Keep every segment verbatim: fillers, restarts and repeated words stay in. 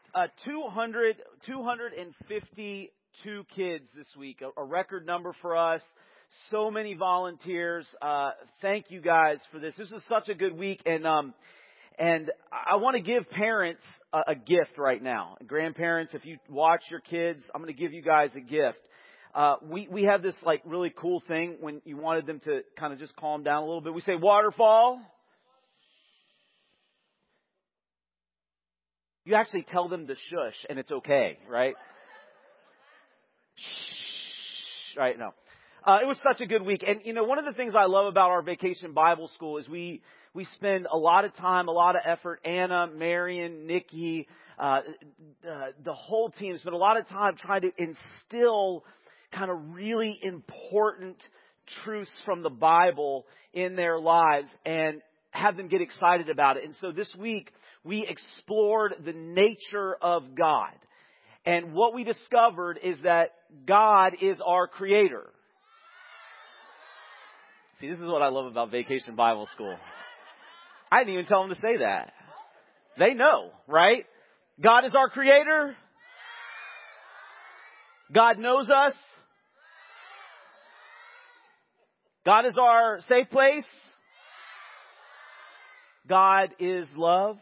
uh, two hundred, two hundred fifty-two kids this week, a, a record number for us. So many volunteers. Uh, thank you guys for this. This was such a good week, and um, and I want to give parents a, a gift right now. Grandparents, if you watch your kids, I'm going to give you guys a gift. Uh, we we have this like really cool thing when you wanted them to kind of just calm down a little bit. We say waterfall. You actually tell them to shush, and it's okay, right? Shh, right? No. Uh, it was such a good week. And, you know, one of the things I love about our Vacation Bible School is we, we spend a lot of time, a lot of effort. Anna, Marion, Nikki, uh, uh, the whole team spend a lot of time trying to instill kind of really important truths from the Bible in their lives and have them get excited about it. And so this week, we explored the nature of God. And what we discovered is that God is our creator. See, this is what I love about Vacation Bible School. I didn't even tell them to say that. They know, right? God is our creator. God knows us. God is our safe place. God is love.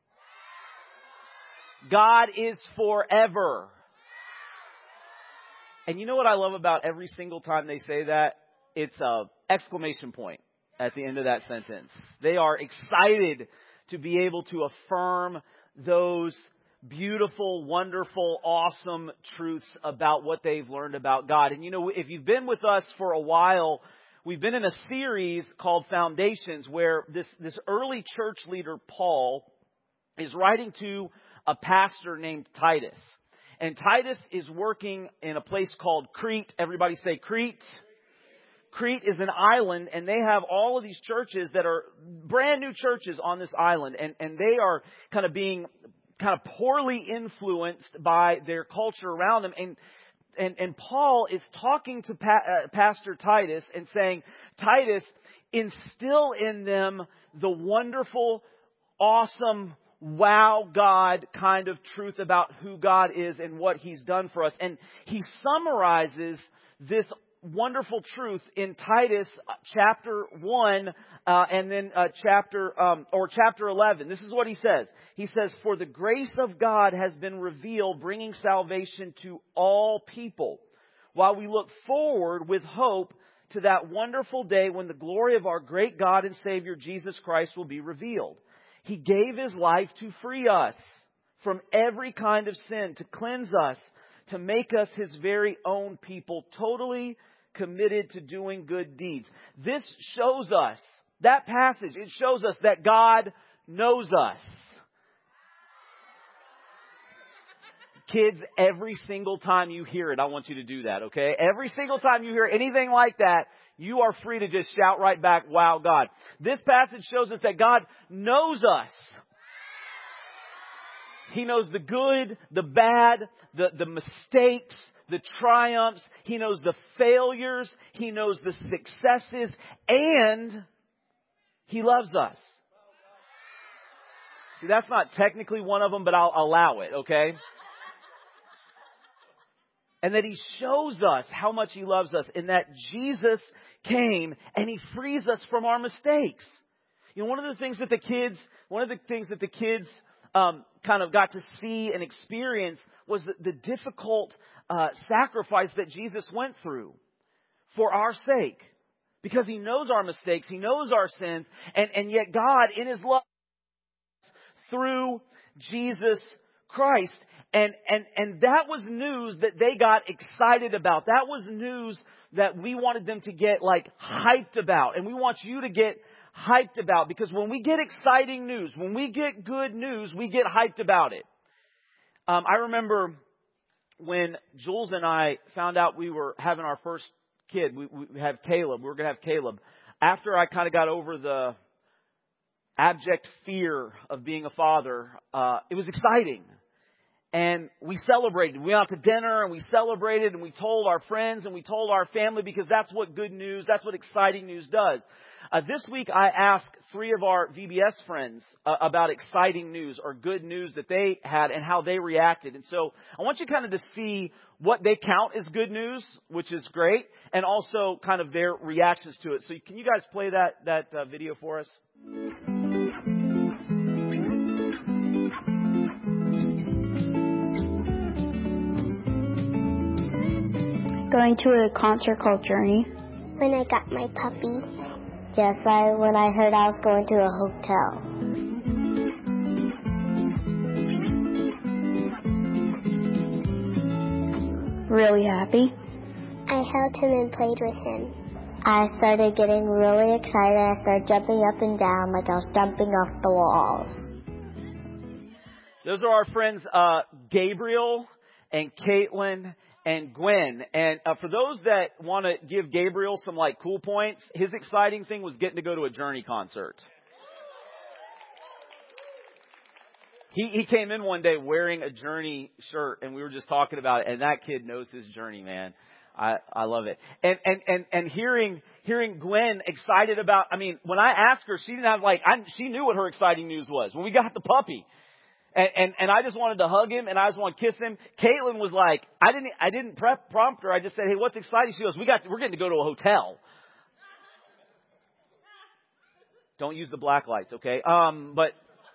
God is forever. And you know what I love about every single time they say that? It's a exclamation point at the end of that sentence. They are excited to be able to affirm those beautiful, wonderful, awesome truths about what they've learned about God. And you know, if you've been with us for a while, we've been in a series called Foundations where this, this early church leader, Paul, is writing to a pastor named Titus. And Titus is working in a place called Crete. Everybody say Crete. Crete is an island, and they have all of these churches that are brand new churches on this island. And, and they are kind of being kind of poorly influenced by their culture around them. And And, and Paul is talking to pa- uh, Pastor Titus and saying, Titus, instill in them the wonderful, awesome, wow God kind of truth about who God is and what He's done for us. And he summarizes this wonderful truth in Titus chapter one uh, and then uh, chapter um, or chapter eleven. This is what he says. He says, "For the grace of God has been revealed, bringing salvation to all people, while we look forward with hope to that wonderful day when the glory of our great God and Savior Jesus Christ will be revealed. He gave His life to free us from every kind of sin, to cleanse us, to make us His very own people, totally committed to doing good deeds." This shows us, that passage, it shows us that God knows us. Kids, every single time you hear it, I want you to do that, okay? Every single time you hear anything like that, you are free to just shout right back, "Wow, God." This passage shows us that God knows us. He knows the good, the bad, the, the mistakes, the triumphs. He knows the failures. He knows the successes. And He loves us. See, that's not technically one of them, but I'll allow it, okay? And that He shows us how much He loves us, and that Jesus came and He frees us from our mistakes. You know, one of the things that the kids, one of the things that the kids um, kind of got to see and experience was the, the difficult uh, sacrifice that Jesus went through for our sake. Because He knows our mistakes, He knows our sins, and, and yet God, in His love, through Jesus Christ. And, and, and that was news that they got excited about. That was news that we wanted them to get like hyped about. And we want you to get hyped about, because when we get exciting news, when we get good news, we get hyped about it. Um, I remember when Jules and I found out we were having our first kid, we, we have Caleb, we were going to have Caleb. After I kind of got over the abject fear of being a father, uh, it was exciting. And we celebrated. We went out to dinner and we celebrated and we told our friends and we told our family, because that's what good news, that's what exciting news does. Uh, this week, I asked three of our V B S friends uh, about exciting news or good news that they had and how they reacted. And so I want you kind of to see what they count as good news, which is great, and also kind of their reactions to it. So can you guys play that, that uh, video for us? Going to a concert called Journey. When I got my puppy. Yes, I when I heard I was going to a hotel. Really happy. I held him and played with him. I started getting really excited. I started jumping up and down like I was jumping off the walls. Those are our friends uh, Gabriel and Caitlin and Gwen. And uh, for those that want to give Gabriel some like cool points, his exciting thing was getting to go to a Journey concert. He he came in one day wearing a Journey shirt, and we were just talking about it, and that kid knows his Journey, man. I, I love it. And, and, and, and hearing, hearing Gwen excited about, I mean, when I asked her, she didn't have like, I, she knew what her exciting news was when we got the puppy. And, and, and I just wanted to hug him and I just want to kiss him. Caitlin was like, I didn't, I didn't prep, prompt her. I just said, hey, what's exciting? She goes, we got, we're getting to go to a hotel. Don't use the black lights, okay? Um, but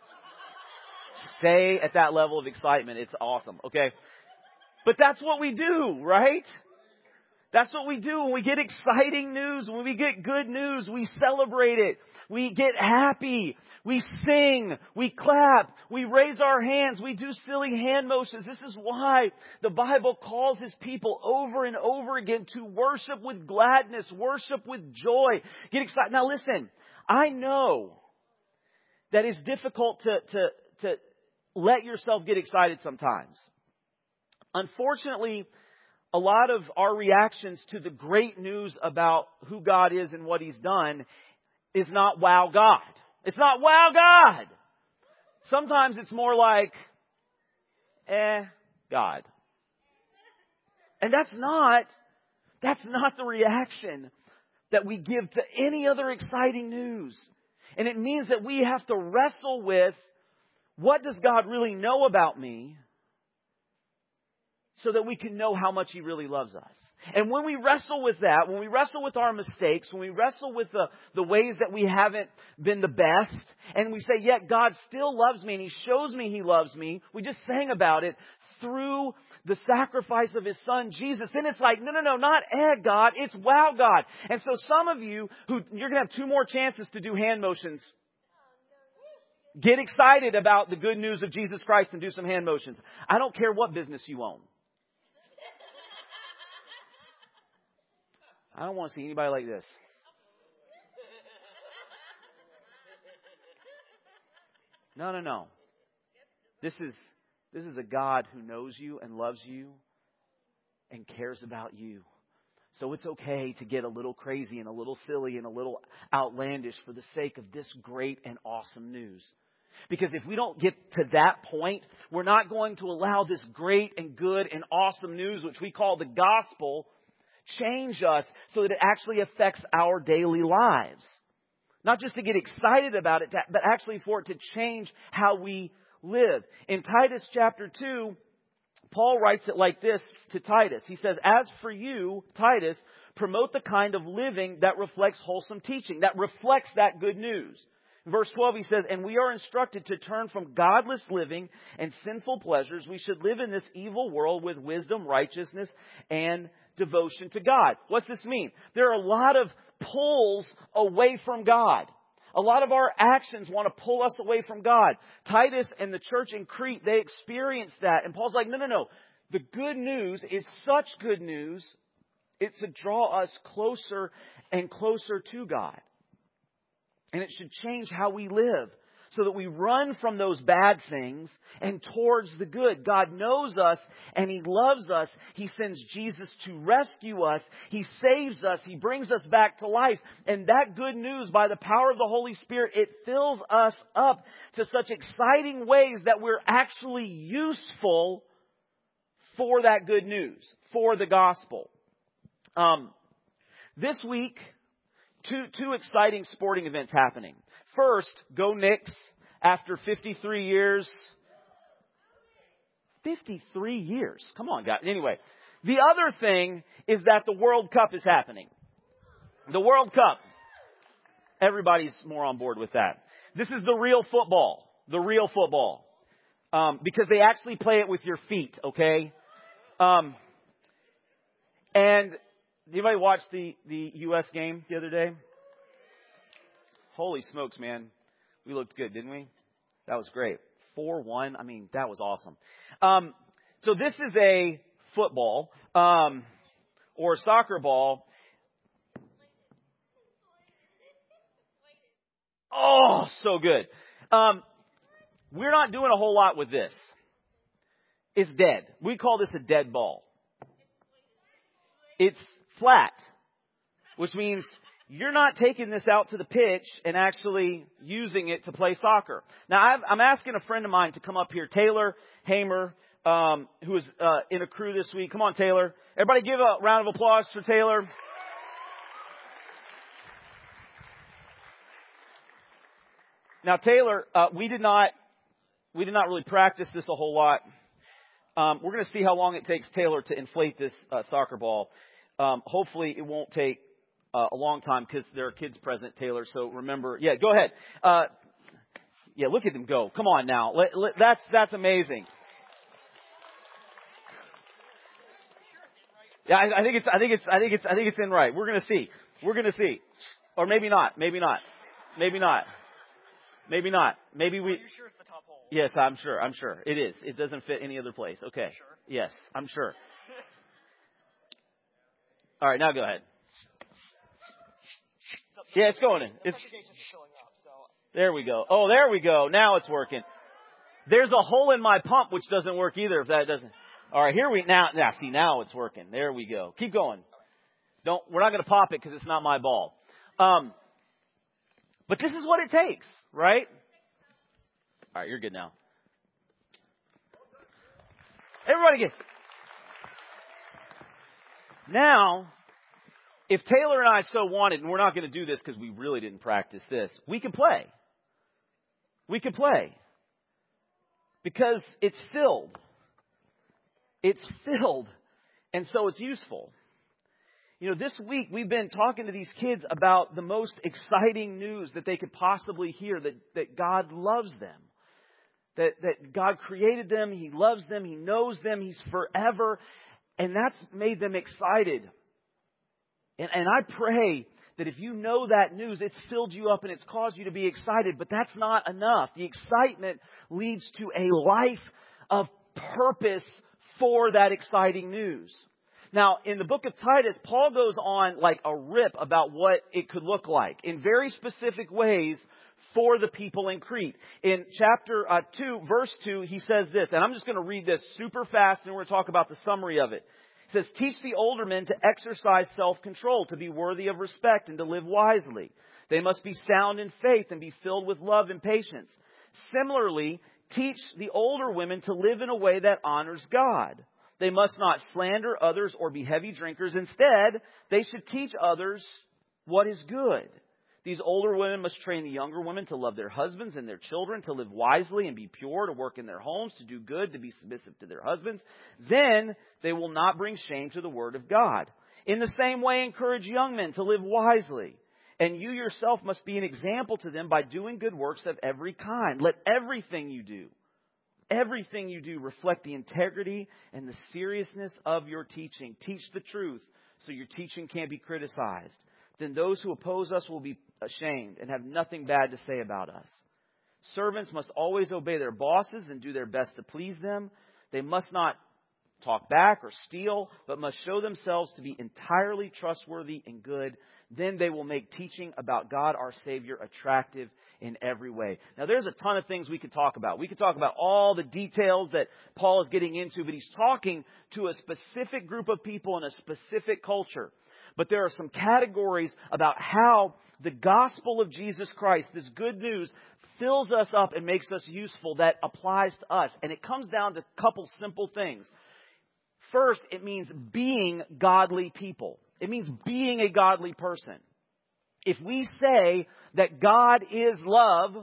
stay at that level of excitement. It's awesome, okay? But that's what we do, right? That's what we do when we get exciting news, when we get good news, we celebrate it. We get happy. We sing. We clap. We raise our hands. We do silly hand motions. This is why the Bible calls His people over and over again to worship with gladness, worship with joy. Get excited. Now listen, I know that it's difficult to, to, to let yourself get excited sometimes. Unfortunately, a lot of our reactions to the great news about who God is and what He's done is not wow God. It's not wow God. Sometimes it's more like, eh, God. And that's not, that's not the reaction that we give to any other exciting news. And it means that we have to wrestle with, what does God really know about me? So that we can know how much He really loves us. And when we wrestle with that, when we wrestle with our mistakes, when we wrestle with the, the ways that we haven't been the best, and we say, yet God still loves me and He shows me He loves me, we just sang about it, through the sacrifice of His Son, Jesus. Then it's like, no, no, no, not eh, God, it's wow, God. And so some of you, who you're going to have two more chances to do hand motions. Get excited about the good news of Jesus Christ and do some hand motions. I don't care what business you own. I don't want to see anybody like this. No, no, no. This is, this is a God who knows you and loves you and cares about you. So it's okay to get a little crazy and a little silly and a little outlandish for the sake of this great and awesome news. Because if we don't get to that point, we're not going to allow this great and good and awesome news, which we call the gospel, change us so that it actually affects our daily lives. Not just to get excited about it, but actually for it to change how we live. In Titus chapter two, Paul writes it like this to Titus. He says, as for you, Titus, promote the kind of living that reflects wholesome teaching, that reflects that good news. In verse twelve, he says, and we are instructed to turn from godless living and sinful pleasures. We should live in this evil world with wisdom, righteousness, and devotion to God. What's this mean? There are a lot of pulls away from God. A lot of our actions want to pull us away from God. Titus and the church in Crete, they experienced that. And Paul's like, no, no, no. The good news is such good news. It's to draw us closer and closer to God. And it should change how we live so that we run from those bad things and towards the good. God knows us and He loves us. He sends Jesus to rescue us. He saves us. He brings us back to life. And that good news, by the power of the Holy Spirit, it fills us up to such exciting ways that we're actually useful for that good news, for the gospel. Um, this week, two, two exciting sporting events happening. First, go Knicks after fifty-three years. fifty-three years. Come on, guys. Anyway, the other thing is that the World Cup is happening. The World Cup. Everybody's more on board with that. This is the real football. The real football. Um, because they actually play it with your feet, okay? Um, and did anybody watch the, the U S game the other day? Holy smokes, man. We looked good, didn't we? That was great. four one. I mean, that was awesome. Um, so this is a football um, or soccer ball. Oh, so good. Um, we're not doing a whole lot with this. It's dead. We call this a dead ball. It's flat, which means you're not taking this out to the pitch and actually using it to play soccer. Now, I've, I'm asking a friend of mine to come up here, Taylor Hamer, um, who is uh, in a crew this week. Come on, Taylor. Everybody give a round of applause for Taylor. Now, Taylor, uh, we did not we did not really practice this a whole lot. Um, we're going to see how long it takes Taylor to inflate this uh, soccer ball. Um, hopefully, it won't take uh, a long time because there are kids present, Taylor. So remember, yeah, go ahead. Uh, yeah, look at them go. Come on now, let, let, that's that's amazing. Yeah, I, I think it's I think it's I think it's I think it's in right. We're going to see. We're going to see, or maybe not. Maybe not. Maybe not. Maybe not. Maybe we. Are you sure it's the top hole? Yes, I'm sure. I'm sure it is. It doesn't fit any other place. Okay. Sure. Yes, I'm sure. All right, now go ahead. Yeah, it's going in. It's there. We go. Oh, there we go. Now it's working. There's a hole in my pump which doesn't work either. If that doesn't. All right, here we now. Now see, now it's working. There we go. Keep going. Don't. We're not going to pop it because it's not my ball. Um, but this is what it takes. Right? All right, you're good now. Everybody get. Now, if Taylor and I so wanted, and we're not going to do this because we really didn't practice this, we can play. We can play. Because it's filled. It's filled. And so it's useful. You know, this week we've been talking to these kids about the most exciting news that they could possibly hear, that, that God loves them. That, that God created them, He loves them, He knows them, He's forever. And that's made them excited. And, and I pray that if you know that news, it's filled you up and it's caused you to be excited. But that's not enough. The excitement leads to a life of purpose for that exciting news. Now, in the book of Titus, Paul goes on like a rip about what it could look like in very specific ways for the people in Crete. In chapter uh, two, verse two, he says this, and I'm just going to read this super fast and we're going to talk about the summary of it. He says, teach the older men to exercise self-control, to be worthy of respect and to live wisely. They must be sound in faith and be filled with love and patience. Similarly, teach the older women to live in a way that honors God. They must not slander others or be heavy drinkers. Instead, they should teach others what is good. These older women must train the younger women to love their husbands and their children, to live wisely and be pure, to work in their homes, to do good, to be submissive to their husbands. Then they will not bring shame to the word of God. In the same way, encourage young men to live wisely. And you yourself must be an example to them by doing good works of every kind. Let everything you do Everything you do reflect the integrity and the seriousness of your teaching. Teach the truth so your teaching can't be criticized. Then those who oppose us will be ashamed and have nothing bad to say about us. Servants must always obey their bosses and do their best to please them. They must not talk back or steal, but must show themselves to be entirely trustworthy and good. Then they will make teaching about God, our Savior, attractive in every way. Now, there's a ton of things we could talk about. We could talk about all the details that Paul is getting into, but he's talking to a specific group of people in a specific culture. But there are some categories about how the gospel of Jesus Christ, this good news, fills us up and makes us useful that applies to us. And it comes down to a couple simple things. First, it means being godly people. It means being a godly person. If we say that God is love,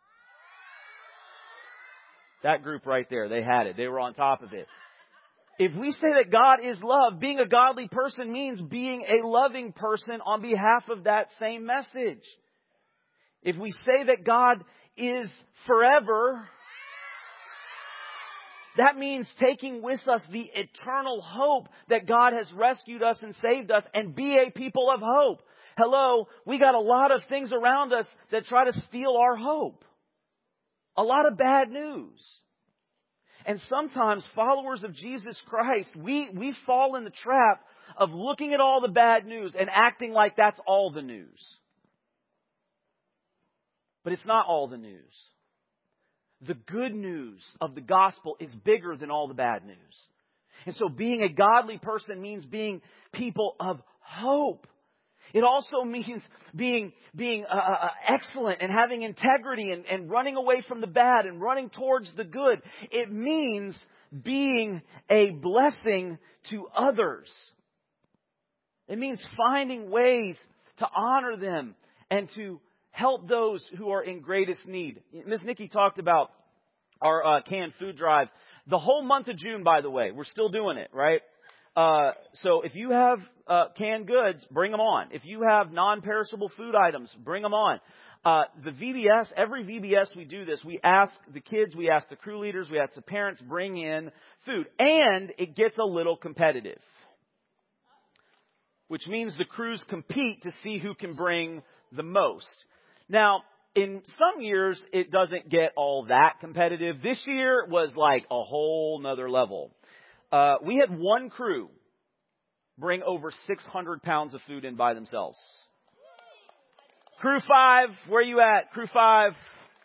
that group right there, they had it. They were on top of it. If we say that God is love, being a godly person means being a loving person on behalf of that same message. If we say that God is forever, that means taking with us the eternal hope that God has rescued us and saved us, and be a people of hope. Hello, we got a lot of things around us that try to steal our hope. A lot of bad news. And sometimes followers of Jesus Christ, we, we fall in the trap of looking at all the bad news and acting like that's all the news. But it's not all the news. The good news of the gospel is bigger than all the bad news. And so being a godly person means being people of hope. It also means being being uh, uh, excellent and having integrity and, and running away from the bad and running towards the good. It means being a blessing to others. It means finding ways to honor them and to help those who are in greatest need. Miss Nikki talked about our uh, canned food drive. The whole month of June, by the way, we're still doing it, right? Uh, so if you have uh, canned goods, bring them on. If you have non-perishable food items, bring them on. Uh, the V B S, every V B S we do this, we ask the kids, we ask the crew leaders, we ask the parents, bring in food. And it gets a little competitive. Which means the crews compete to see who can bring the most. Now, in some years, it doesn't get all that competitive. This year was like a whole nother level. Uh, we had one crew bring over six hundred pounds of food in by themselves. Crew five, where you at? Crew five.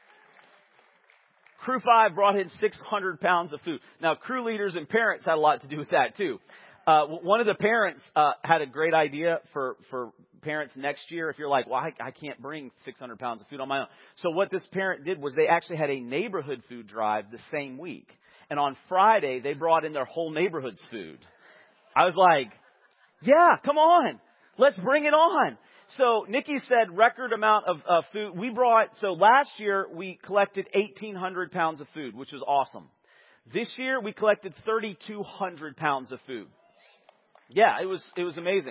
Crew five brought in six hundred pounds of food. Now, crew leaders and parents had a lot to do with that too. Uh, one of the parents uh, had a great idea for, for parents next year. If you're like, well, I, I can't bring six hundred pounds of food on my own. So what this parent did was they actually had a neighborhood food drive the same week. And on Friday, they brought in their whole neighborhood's food. I was like, yeah, come on. Let's bring it on. So Nikki said record amount of uh, food. We brought, so last year we collected eighteen hundred pounds of food, which was awesome. This year we collected thirty-two hundred pounds of food. Yeah, it was, it was amazing.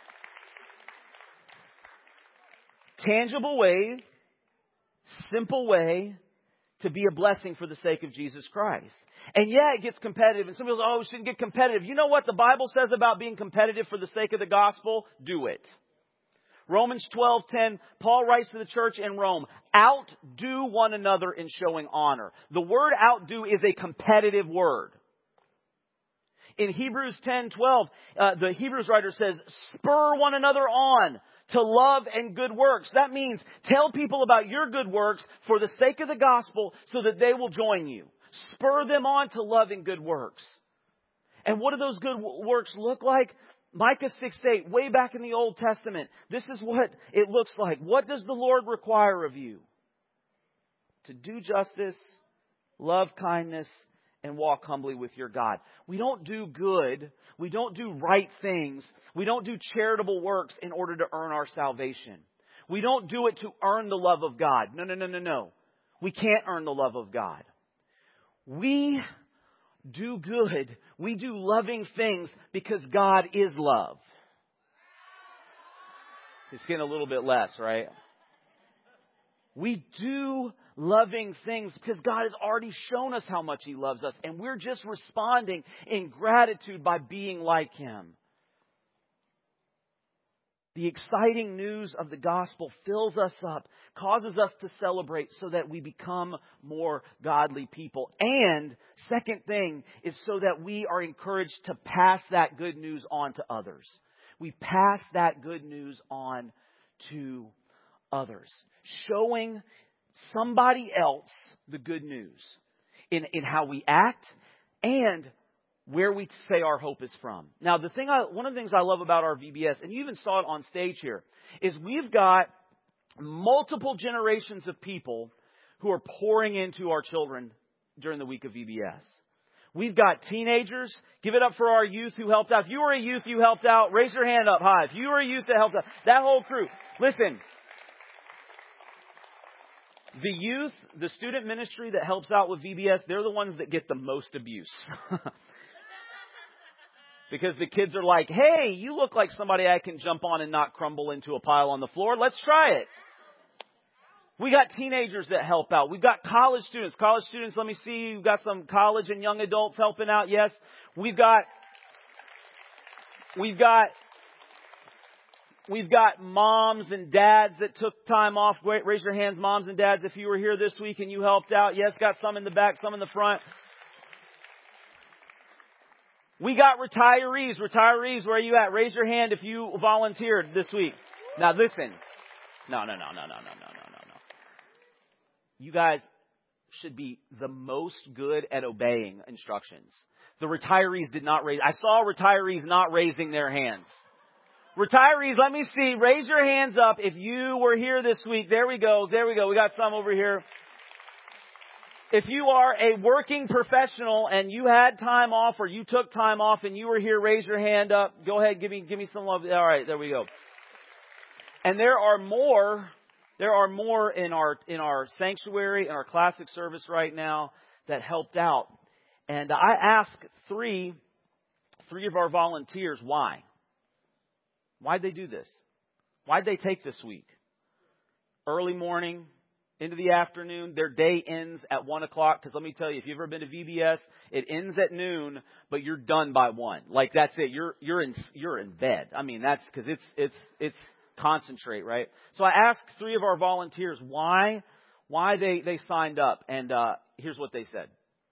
Tangible way, simple way to be a blessing for the sake of Jesus Christ. And yeah, it gets competitive. And some people say, oh, we shouldn't get competitive. You know what the Bible says about being competitive for the sake of the gospel? Do it. Romans twelve ten, Paul writes to the church in Rome, outdo one another in showing honor. The word outdo is a competitive word. In Hebrews ten twelve, uh, the Hebrews writer says, spur one another on to love and good works. That means tell people about your good works for the sake of the gospel so that they will join you. Spur them on to love and good works. And what do those good works look like? Micah six eight, way back in the Old Testament, this is what it looks like. What does the Lord require of you? To do justice, love kindness, and walk humbly with your God. We don't do good. We don't do right things. We don't do charitable works in order to earn our salvation. We don't do it to earn the love of God. No, no, no, no, no. We can't earn the love of God. We do good. We do loving things because God is love. It's getting a little bit less, right? We do loving things because God has already shown us how much He loves us. And we're just responding in gratitude by being like Him. The exciting news of the gospel fills us up, causes us to celebrate so that we become more godly people. And second thing is so that we are encouraged to pass that good news on to others. We pass that good news on to others, showing somebody else the good news in, in how we act and where we say our hope is from. Now, the thing, I, one of the things I love about our V B S, and you even saw it on stage here, is we've got multiple generations of people who are pouring into our children during the week of V B S. We've got teenagers. Give it up for our youth who helped out. If you were a youth, you helped out. Raise your hand up high. If you were a youth that helped out, that whole crew. Listen, The youth, the student ministry that helps out with V B S, they're the ones that get the most abuse. Because the kids are like, hey, you look like somebody I can jump on and not crumble into a pile on the floor. Let's try it. We got teenagers that help out. We've got college students. College students, let me see. We've got some college and young adults helping out. Yes. We've got, we've got, we've got moms and dads that took time off. Wait, raise your hands, moms and dads, if you were here this week and you helped out. Yes, got some in the back, some in the front. We got retirees. Retirees, where are you at? Raise your hand if you volunteered this week. Now listen. No, no, no, no, no, no, no, no, no, no. You guys should be the most good at obeying instructions. The retirees did not raise. I saw retirees not raising their hands. Retirees, let me see. Raise your hands up if you were here this week. There we go. There we go. We got some over here. If you are a working professional and you had time off or you took time off and you were here, raise your hand up. Go ahead. Give me, give me some love. All right. There we go. And there are more, there are more in our, in our sanctuary, in our classic service right now that helped out. And I asked three, three of our volunteers why. Why'd they do this? Why'd they take this week? Early morning, into the afternoon, their day ends at one o'clock. Because let me tell you, if you've ever been to V B S, it ends at noon, but you're done by one. Like that's it. You're you're in you're in bed. I mean, that's because it's it's it's concentrate, right? So I asked three of our volunteers why why they they signed up, and uh, here's what they said.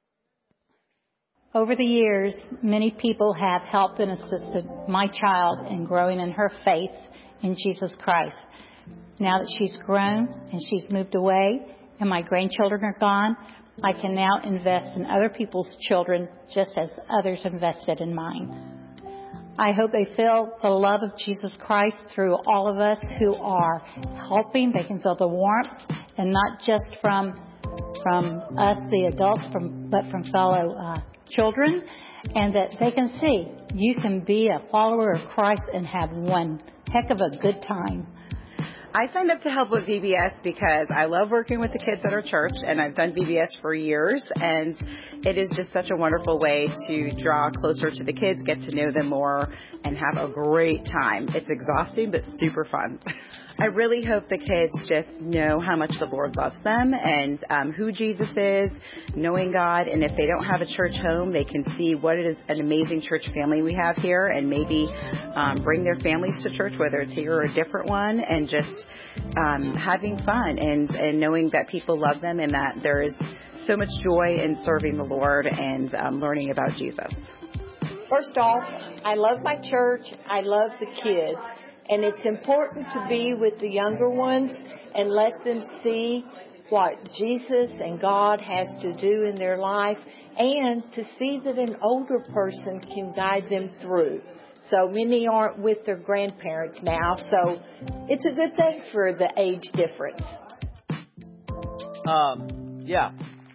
Over the years, many people have helped and assisted my child in growing in her faith in Jesus Christ. Now that she's grown and she's moved away and my grandchildren are gone, I can now invest in other people's children just as others invested in mine. I hope they feel the love of Jesus Christ through all of us who are helping. They can feel the warmth, and not just from from us, the adults, from but from fellow uh, children, and that they can see you can be a follower of Christ and have one heck of a good time. I signed up to help with V B S because I love working with the kids at our church, and I've done V B S for years, and it is just such a wonderful way to draw closer to the kids, get to know them more, and have a great time. It's exhausting, but super fun. I really hope the kids just know how much the Lord loves them and um, who Jesus is, knowing God, and if they don't have a church home, they can see what it is an amazing church family we have here, and maybe um, bring their families to church, whether it's here or a different one, and just um, having fun and, and knowing that people love them and that there is so much joy in serving the Lord and um, learning about Jesus. First off, I love my church. I love the kids. And it's important to be with the younger ones and let them see what Jesus and God has to do in their life, and to see that an older person can guide them through. So many aren't with their grandparents now, so it's a good thing for the age difference. Um, yeah.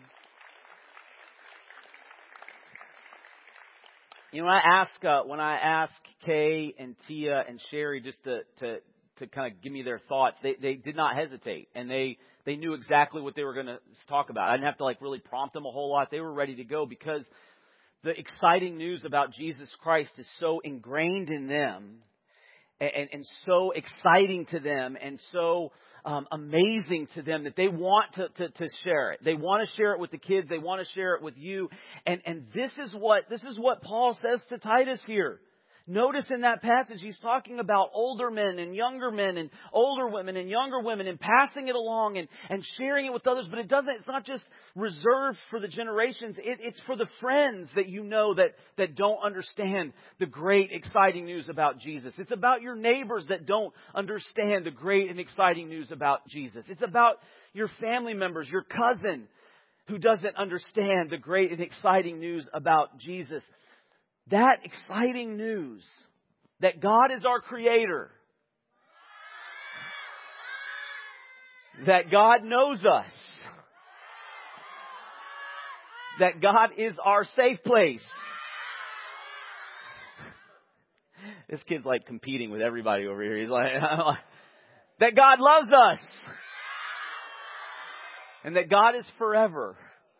You know, when I ask uh, when I ask Kay and Tia and Sherry just to to, to kind of give me their thoughts, they they did not hesitate, and they they knew exactly what they were going to talk about. I didn't have to like really prompt them a whole lot. They were ready to go because the exciting news about Jesus Christ is so ingrained in them, and, and, and so exciting to them, and so Um, amazing to them that they want to, to, to share it. They want to share it with the kids. They want to share it with you. And, and this is what, this is what Paul says to Titus here. Notice in that passage, he's talking about older men and younger men and older women and younger women and passing it along and, and sharing it with others. But it doesn't, it's not just reserved for the generations. It, it's for the friends that you know that, that don't understand the great, exciting news about Jesus. It's about your neighbors that don't understand the great and exciting news about Jesus. It's about your family members, your cousin who doesn't understand the great and exciting news about Jesus. That exciting news that God is our creator, that God knows us, that God is our safe place. This kid's like competing with everybody over here. He's like, that God loves us. and that God is forever.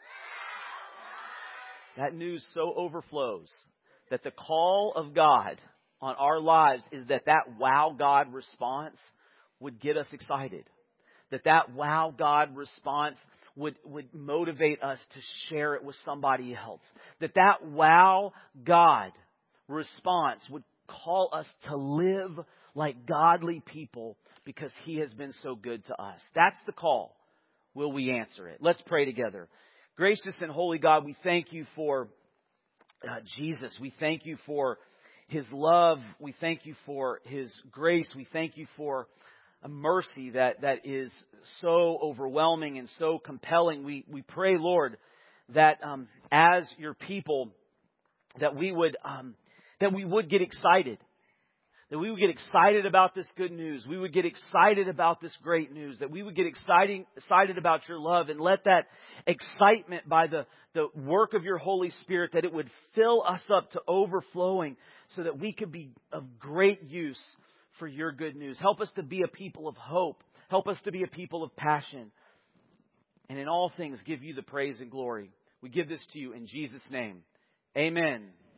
That news so overflows that the call of God on our lives is that that wow God response would get us excited. That that wow God response would, would motivate us to share it with somebody else. That that wow God response would call us to live like godly people because He has been so good to us. That's the call. Will we answer it? Let's pray together. Gracious and holy God, we thank You for uh, Jesus. We thank You for His love. We thank You for His grace. We thank You for a mercy that, that is so overwhelming and so compelling. We, we pray, Lord, that um, as Your people, that we would um, that we would get excited. That we would get excited about this good news. We would get excited about this great news. That we would get exciting, excited about Your love, and let that excitement by the, the work of Your Holy Spirit, that it would fill us up to overflowing so that we could be of great use for Your good news. Help us to be a people of hope. Help us to be a people of passion. And in all things, give You the praise and glory. We give this to You in Jesus' name. Amen.